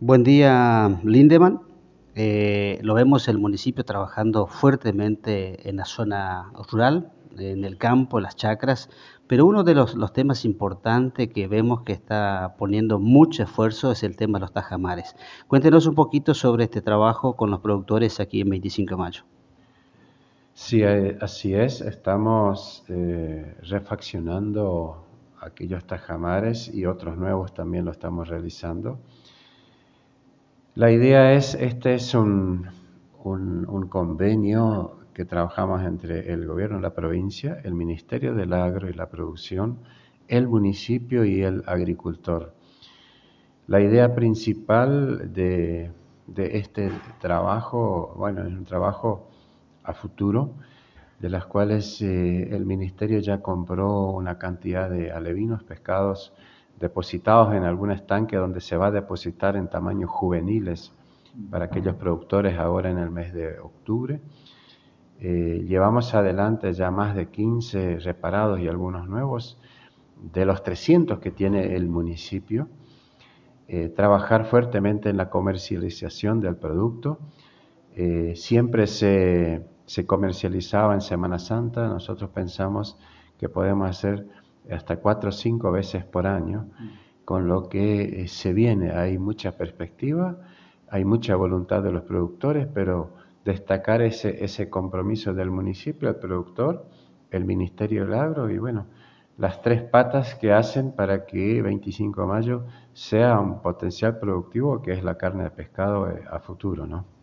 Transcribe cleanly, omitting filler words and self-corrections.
Buen día, Lindemann. Lo vemos el municipio trabajando fuertemente en la zona rural, en el campo, las chacras, pero uno de los temas importantes que vemos que está poniendo mucho esfuerzo es el tema de los tajamares. Cuéntenos un poquito sobre este trabajo con los productores aquí en 25 de mayo. Sí, así es. Estamos refaccionando aquellos tajamares y otros nuevos también lo estamos realizando. La idea es, este es un convenio que trabajamos entre el gobierno de la provincia, el Ministerio del Agro y la Producción, el municipio y el agricultor. La idea principal de este trabajo, bueno, es un trabajo a futuro, de las cuales el ministerio ya compró una cantidad de alevinos, pescados depositados en algún estanque donde se va a depositar en tamaños juveniles para aquellos productores ahora en el mes de octubre. Llevamos adelante ya más de 15 reparados y algunos nuevos de los 300 que tiene el municipio. Trabajar fuertemente en la comercialización del producto. Siempre se comercializaba en Semana Santa. Nosotros pensamos que podemos hacer hasta 4 o 5 veces por año, con lo que se viene. Hay mucha perspectiva, hay mucha voluntad de los productores, pero destacar ese compromiso del municipio, el productor, el Ministerio del Agro y bueno, las tres patas que hacen para que 25 de mayo sea un potencial productivo que es la carne de pescado a futuro, ¿no?